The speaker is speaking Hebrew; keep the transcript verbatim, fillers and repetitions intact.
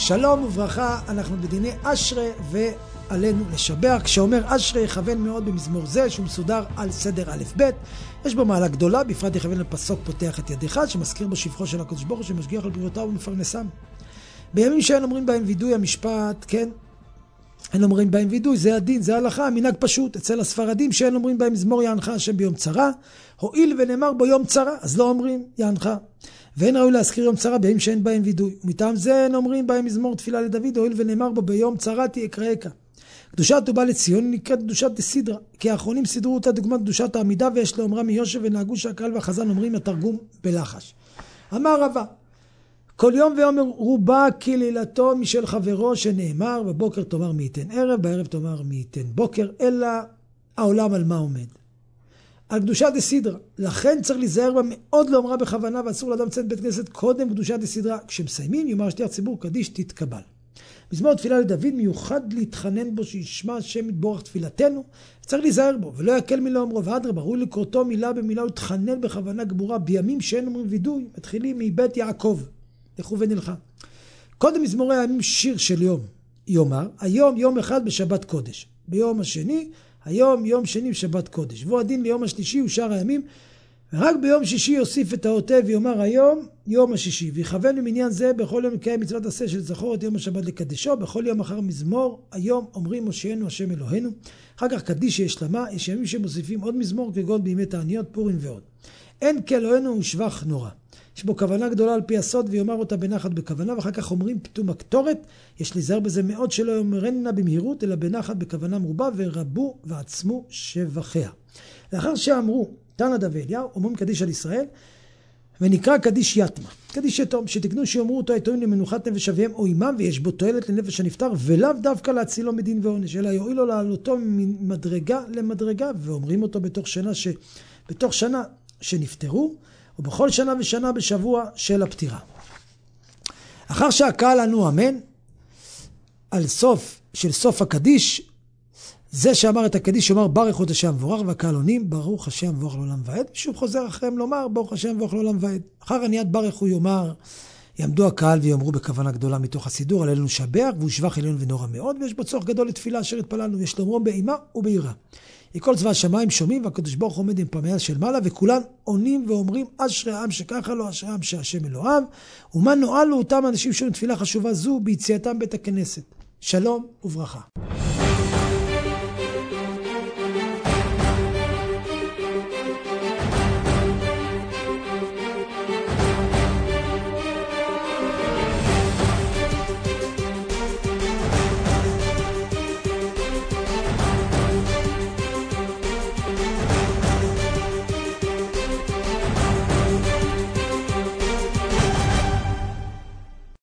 שלום וברכה, אנחנו בדיני אשרי ועלינו לשבח. כשאומר אשרי יכוון מאוד במזמור זה שהוא מסודר על סדר א' ב'. יש בו מעלה גדולה, בפרט יכוון לפסוק פותח את ידיך, שמזכיר בו שבחו של הקדוש ברוך הוא שמשגיח על בריאותיו ומפרנסם. בימים שאין אומרים בהם וידוי המשפט, כן? אין אומרים בהם וידוי, זה הדין, זה ההלכה, מנהג פשוט. אצל הספרדים שאין אומרים בהם מזמור יענך השם ביום צרה, הועיל ונאמר בו יום צרה, אז לא אומרים יענך. ואין ראוי להזכיר יום צרה בימים שאין בהם וידוי. ומטעם זה אין אומרים בהם מזמור תפילה לדוד, הועיל ונאמר בו ביום צרתי אקראך. קדושת ובא לציון נקראת קדושת דסידרה, כי האחרונים סידרו אותה דוגמת קדושת העמידה, ויש לאומרה מיושב ונהגו שהקהל והחזן אומרים התרגום בלחש. אמר רבא, כל יום ויום רובה כלילתו משל חברו, שנאמר בבוקר תאמר מי ייתן ערב, בערב תאמר מי ייתן בוקר, אלא העולם על מה עומד? על קדושת דסידרה. לכן צריך להיזהר בה מאוד לאומרה בכוונה, ואסור לאדם לצאת בית כנסת קודם קדושת דסידרה. כשמסיימים יאמר שליח ציבור קדיש תתקבל. מזמור תפילה לדוד מיוחד להתחנן בו שישמע השם יתברך תפילתנו, צריך להיזהר בו ולא יקל מילה אומרו, ואדרבה ראוי לקרותו מילה במילה ולהתחנן בכוונה גמורה בימים שאין אומרים וידוי. מתחילים מבית יעקב, לכו ונלכה. קודם מזמורי הימים שיר של יום יאמר, היום יום אחד בשבת קודש, ביום השני היום יום שני בשבת קודש, והוא הדין ליום השלישי ושאר הימים, ורק ביום שישי יוסיף את העוטה ויאמר היום יום השישי, ויכוון במניין זה בכל יום יקיים מצוות עשה של זכור את יום השבת לקדשו, בכל יום אחר מזמור היום אומרים מושיענו השם אלוהינו. אחר כך קדיש יש למה, יש ימים שמוסיפים עוד מזמור כגון בימי תעניות פורים ועוד. אין כאלוהינו הוא שבח נורא, יש בו כוונה גדולה על פי הסוד, ויאמר אותה בנחת בכוונה, ואחר כך אומרים פתאום הקטורת, יש להיזהר בזה מאוד שלא יאמרנה במהירות, אלא בנחת בכוונה מרובה, ורבו ועצמו שבחיה. לאחר שאמרו, תנא דבי אליהו, אומרים קדיש על ישראל, ונקרא קדיש יתמה, קדיש יתום, שתקנו שיאמרו אותו היתומים למנוחת נפש אביהם או עמם, ויש בו תועלת לנפש הנפטר, ולאו דווקא להצילו מדין ועונש, אלא יועיל לו לעלותו ממדרגה למדרגה, ואומרים אותו בתוך שנה, ש... בתוך שנה שנפטרו, ובכל שנה ושנה בשבוע של הפטירה. אחר שהקהל ענו אמן, על סוף של סוף הקדיש, זה שאמר את הקדיש אומר ברך עוד השם מבורך, והקהל עונים ברוך השם מבורך לעולם ועד, ושוב חוזר אחריהם לומר ברוך השם מבורך לעולם ועד. אחר עניית ברך הוא יאמר, יעמדו הקהל ויאמרו בכוונה גדולה מתוך הסידור, עלינו לשבח, והוא שבח עליון ונורא מאוד, ויש בו צורך גדול לתפילה אשר התפללנו, יש לאומרו באימה וביראה. כל צבא השמיים שומעים, והקדוש ברוך הוא עומד עם פמיה של מעלה, וכולם עונים ואומרים אשרי העם שככה לו, אשרי העם שהשם אלוהיו. ומה נועלו אותם אנשים של תפילה חשובה זו ביציאתם בית הכנסת. שלום וברכה.